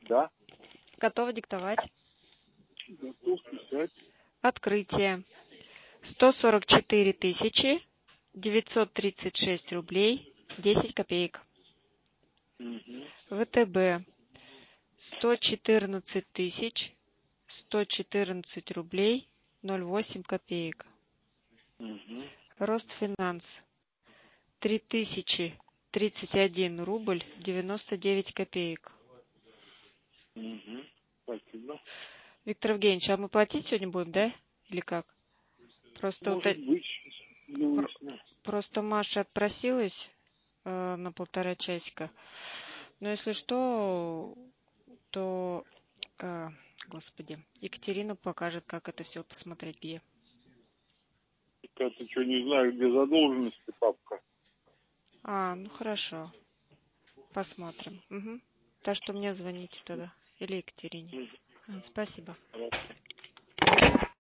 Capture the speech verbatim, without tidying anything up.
Да. Готова диктовать. Готов писать. Открытие. сто сорок четыре тысячи девятьсот тридцать шесть рублей десять копеек. Угу. ВТБ. сто четырнадцать тысяч сто четырнадцать рублей ноль восемь копеек. Угу. Росфинанс. три тысячи тридцать один рубль девяносто девять копеек. Угу. Спасибо. Виктор Евгеньевич, а мы платить сегодня будем, да? Или как? Просто, Может вот, быть. Не выясню. просто Маша отпросилась э, на полтора часика. Но если что, то, э, господи, Екатерина покажет, как это все посмотреть, где. Я-то что, не знаю, где задолженности, папка. А, ну хорошо. Посмотрим. Угу. Так что мне звоните тогда. Или Екатерине. Угу. Спасибо. Хорошо.